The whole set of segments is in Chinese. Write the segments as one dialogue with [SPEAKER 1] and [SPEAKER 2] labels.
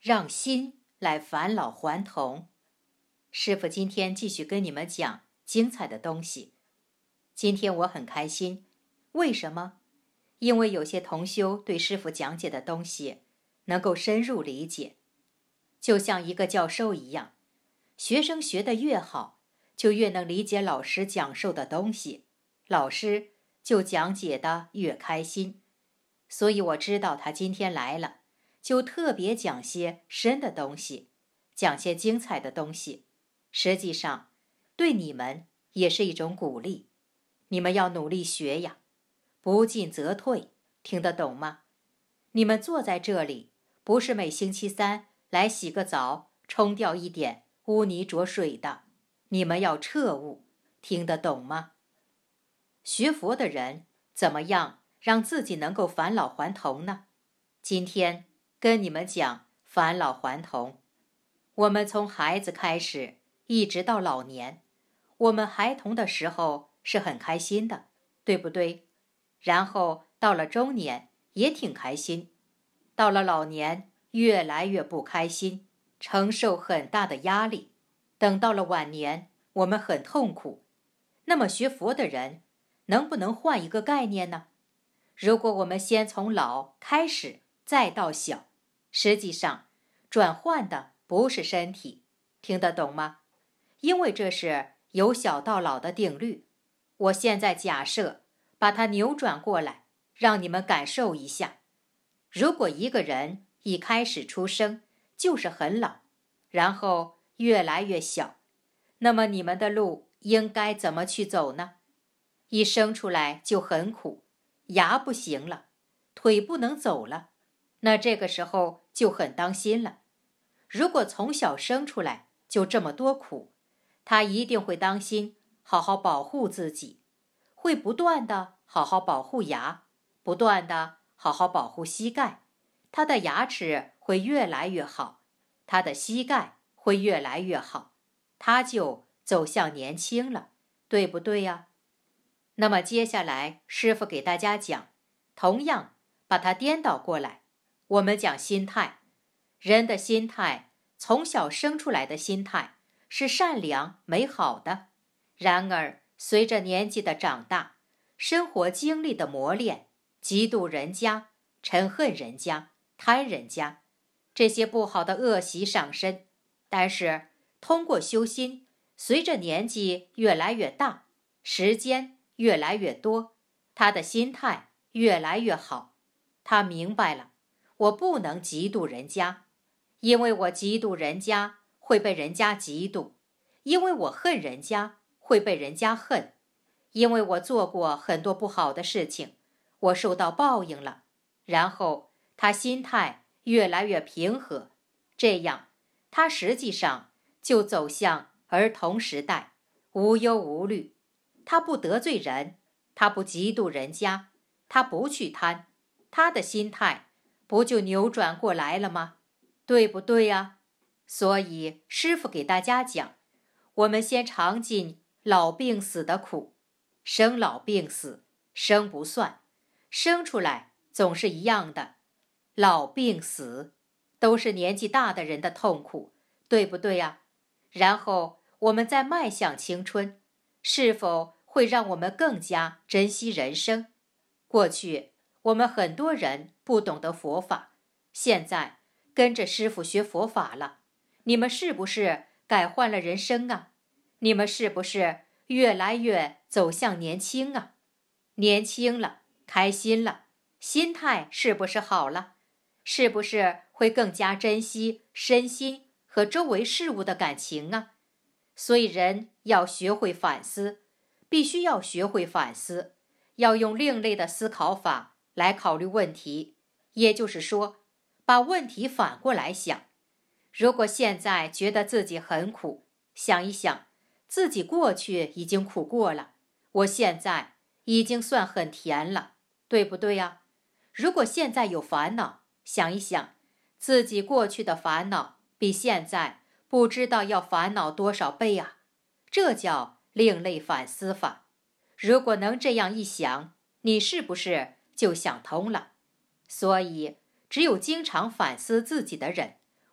[SPEAKER 1] 让心来返老还童。师父今天继续跟你们讲精彩的东西。今天我很开心，为什么？因为有些同修对师父讲解的东西能够深入理解，就像一个教授一样，学生学得越好，就越能理解老师讲授的东西，老师就讲解得越开心。所以我知道他今天来了，就特别讲些深的东西，讲些精彩的东西。实际上，对你们也是一种鼓励，你们要努力学呀，不进则退，听得懂吗？你们坐在这里，不是每星期三来洗个澡，冲掉一点污泥浊水的，你们要彻悟，听得懂吗？学佛的人怎么样让自己能够返老还童呢？今天跟你们讲返老还童。我们从孩子开始一直到老年，我们孩童的时候是很开心的，对不对？然后到了中年也挺开心，到了老年越来越不开心，承受很大的压力，等到了晚年我们很痛苦。那么学佛的人能不能换一个概念呢？如果我们先从老开始再到小，实际上转换的不是身体，听得懂吗？因为这是由小到老的定律。我现在假设把它扭转过来，让你们感受一下。如果一个人一开始出生就是很老，然后越来越小，那么你们的路应该怎么去走呢？一生出来就很苦，牙不行了，腿不能走了，那这个时候就很当心了。如果从小生出来就这么多苦，他一定会当心，好好保护自己，会不断的好好保护牙，不断的好好保护膝盖，他的牙齿会越来越好，他的膝盖会越来越好，他就走向年轻了，对不对呀？那么接下来师父给大家讲，同样把它颠倒过来，我们讲心态。人的心态，从小生出来的心态是善良美好的，然而随着年纪的长大，生活经历的磨练，嫉妒人家，嗔恨人家，贪人家，这些不好的恶习上身。但是通过修心，随着年纪越来越大，时间越来越多，他的心态越来越好。他明白了，我不能嫉妒人家，因为我嫉妒人家会被人家嫉妒，因为我恨人家会被人家恨，因为我做过很多不好的事情，我受到报应了。然后他心态越来越平和，这样他实际上就走向儿童时代，无忧无虑。他不得罪人，他不嫉妒人家，他不去贪，他的心态不就扭转过来了吗？对不对呀？所以师父给大家讲，我们先尝尽老病死的苦。生老病死，生不算，生出来总是一样的，老病死都是年纪大的人的痛苦，对不对呀？然后我们再迈向青春，是否会让我们更加珍惜人生？过去我们很多人不懂得佛法，现在跟着师父学佛法了，你们是不是改换了人生啊？你们是不是越来越走向年轻啊？年轻了，开心了，心态是不是好了？是不是会更加珍惜身心和周围事物的感情啊？所以人要学会反思，必须要学会反思，要用另类的思考法来考虑问题。也就是说，把问题反过来想，如果现在觉得自己很苦，想一想，自己过去已经苦过了，我现在已经算很甜了，对不对呀？如果现在有烦恼，想一想，自己过去的烦恼比现在不知道要烦恼多少倍啊！这叫另类反思法。如果能这样一想，你是不是就想通了？所以只有经常反思自己的人，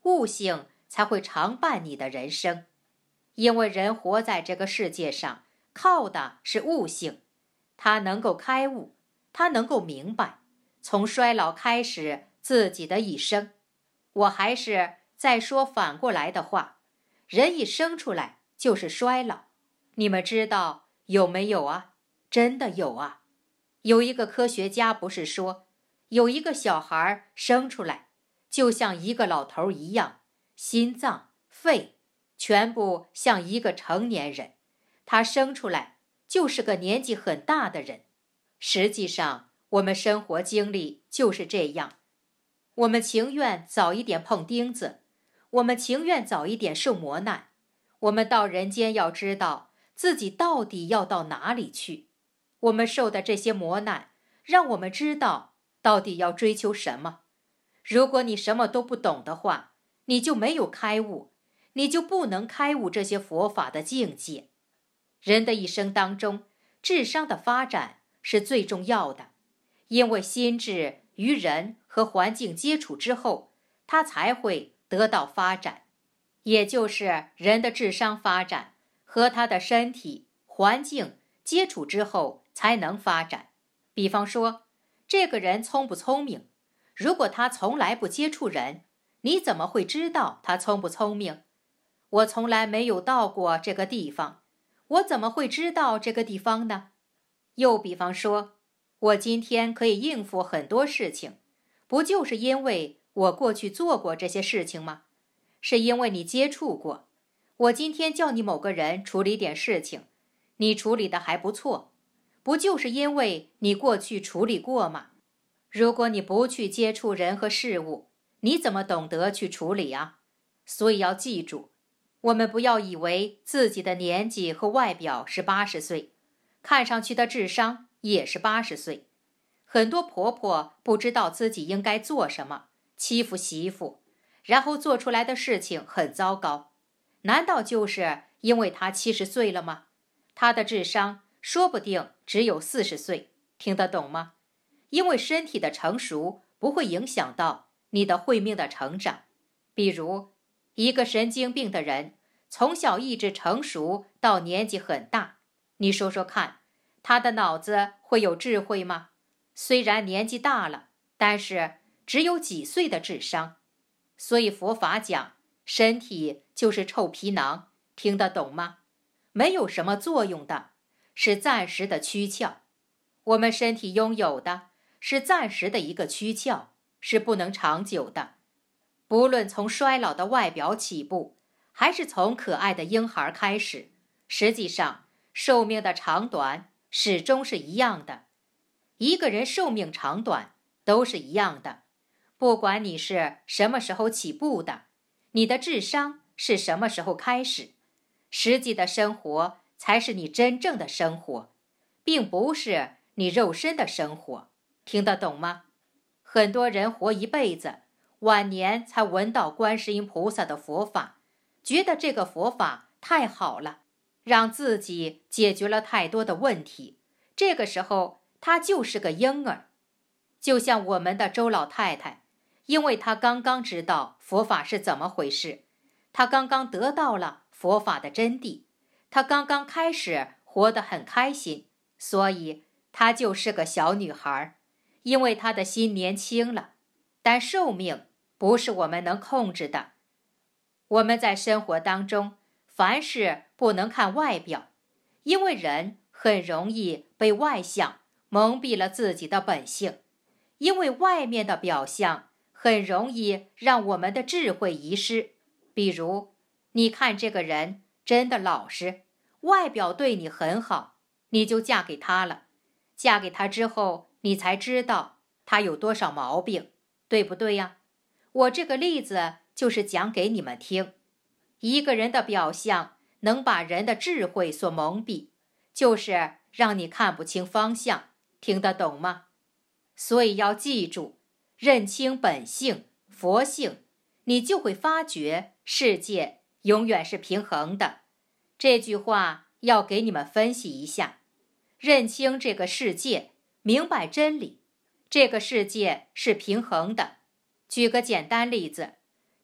[SPEAKER 1] 悟性才会常伴你的人生。因为人活在这个世界上，靠的是悟性，他能够开悟，他能够明白，从衰老开始自己的一生。我还是再说反过来的话，人一生出来就是衰老，你们知道有没有啊？真的有啊！有一个科学家不是说，有一个小孩生出来就像一个老头一样，心脏、肺全部像一个成年人，他生出来就是个年纪很大的人。实际上，我们生活经历就是这样，我们情愿早一点碰钉子，我们情愿早一点受磨难，我们到人间要知道自己到底要到哪里去。我们受的这些磨难，让我们知道到底要追求什么。如果你什么都不懂的话，你就没有开悟，你就不能开悟这些佛法的境界。人的一生当中，智商的发展是最重要的，因为心智与人和环境接触之后，它才会得到发展，也就是人的智商发展和他的身体、环境接触之后才能发展。比方说，这个人聪不聪明，如果他从来不接触人，你怎么会知道他聪不聪明？我从来没有到过这个地方，我怎么会知道这个地方呢？又比方说，我今天可以应付很多事情，不就是因为我过去做过这些事情吗？是因为你接触过。我今天叫你某个人处理点事情，你处理得还不错，不就是因为你过去处理过吗？如果你不去接触人和事物，你怎么懂得去处理啊？所以要记住，我们不要以为自己的年纪和外表是80岁，看上去的智商也是80岁。很多婆婆不知道自己应该做什么，欺负媳妇，然后做出来的事情很糟糕。难道就是因为她70岁了吗？她的智商说不定只有40岁，听得懂吗？因为身体的成熟不会影响到你的慧命的成长。比如，一个神经病的人，从小意志成熟到年纪很大，你说说看，他的脑子会有智慧吗？虽然年纪大了，但是只有几岁的智商。所以佛法讲，身体就是臭皮囊，听得懂吗？没有什么作用的，是暂时的躯壳。我们身体拥有的是暂时的一个躯壳，是不能长久的。不论从衰老的外表起步，还是从可爱的婴孩开始，实际上寿命的长短始终是一样的。一个人寿命长短都是一样的，不管你是什么时候起步的，你的智商是什么时候开始，实际的生活才是你真正的生活，并不是你肉身的生活，听得懂吗？很多人活一辈子，晚年才闻到观世音菩萨的佛法，觉得这个佛法太好了，让自己解决了太多的问题。这个时候他就是个婴儿。就像我们的周老太太，因为她刚刚知道佛法是怎么回事，她刚刚得到了佛法的真谛，她刚刚开始活得很开心，所以她就是个小女孩。因为她的心年轻了，但寿命不是我们能控制的。我们在生活当中，凡事不能看外表，因为人很容易被外相蒙蔽了自己的本性，因为外面的表象很容易让我们的智慧遗失。比如，你看这个人真的老实，外表对你很好，你就嫁给他了。嫁给他之后，你才知道他有多少毛病，对不对呀？我这个例子就是讲给你们听，一个人的表象能把人的智慧所蒙蔽，就是让你看不清方向，听得懂吗？所以要记住，认清本性、佛性，你就会发觉世界永远是平衡的。这句话要给你们分析一下，认清这个世界，明白真理，这个世界是平衡的。举个简单例子，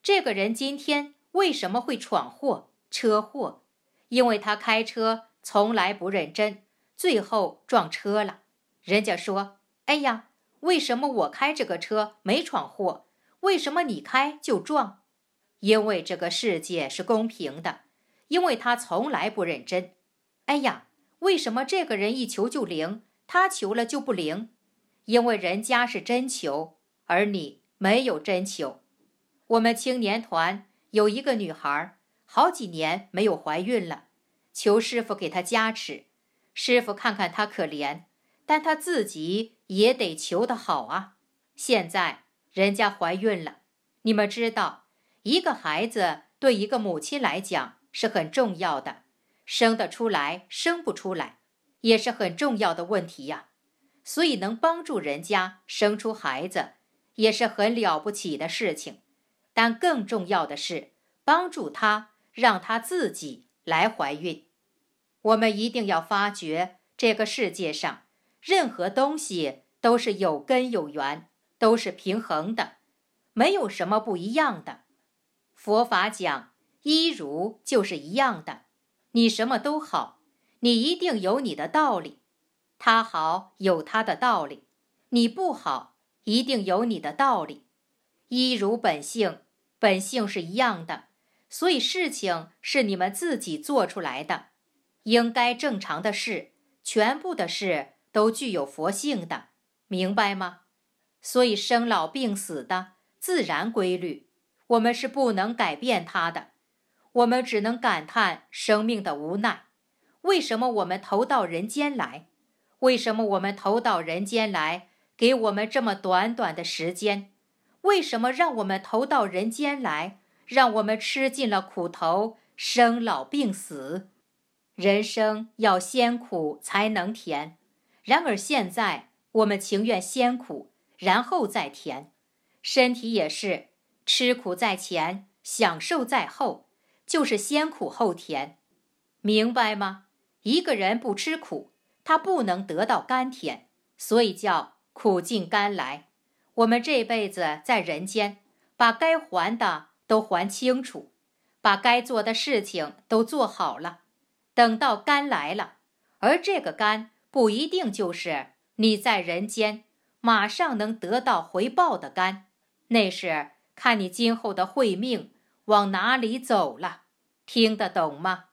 [SPEAKER 1] 这个人今天为什么会闯祸、车祸？因为他开车从来不认真，最后撞车了。人家说，哎呀，为什么我开这个车没闯祸？为什么你开就撞？因为这个世界是公平的，因为他从来不认真。哎呀，为什么这个人一求就灵，他求了就不灵？因为人家是真求，而你没有真求。我们青年团有一个女孩，好几年没有怀孕了，求师傅给她加持。师傅看看她可怜，但她自己也得求得好啊。现在人家怀孕了，你们知道，一个孩子对一个母亲来讲是很重要的，生得出来生不出来也是很重要的问题呀。所以能帮助人家生出孩子也是很了不起的事情，但更重要的是帮助他让他自己来怀孕。我们一定要发觉这个世界上任何东西都是有根有源，都是平衡的，没有什么不一样的。佛法讲一如就是一样的，你什么都好，你一定有你的道理，他好有他的道理，你不好一定有你的道理。一如本性，本性是一样的，所以事情是你们自己做出来的。应该正常的事，全部的事都具有佛性的，明白吗？所以生老病死的自然规律，我们是不能改变它的，我们只能感叹生命的无奈。为什么我们投到人间来？为什么我们投到人间来，给我们这么短短的时间？为什么让我们投到人间来，让我们吃尽了苦头，生老病死？人生要先苦才能甜，然而现在我们情愿先苦，然后再甜。身体也是，吃苦在前，享受在后，就是先苦后甜，明白吗？一个人不吃苦，他不能得到甘甜，所以叫苦尽甘来。我们这辈子在人间，把该还的都还清楚，把该做的事情都做好了，等到甘来了，而这个甘不一定就是你在人间马上能得到回报的甘，那是看你今后的慧命往哪里走了。听得懂吗？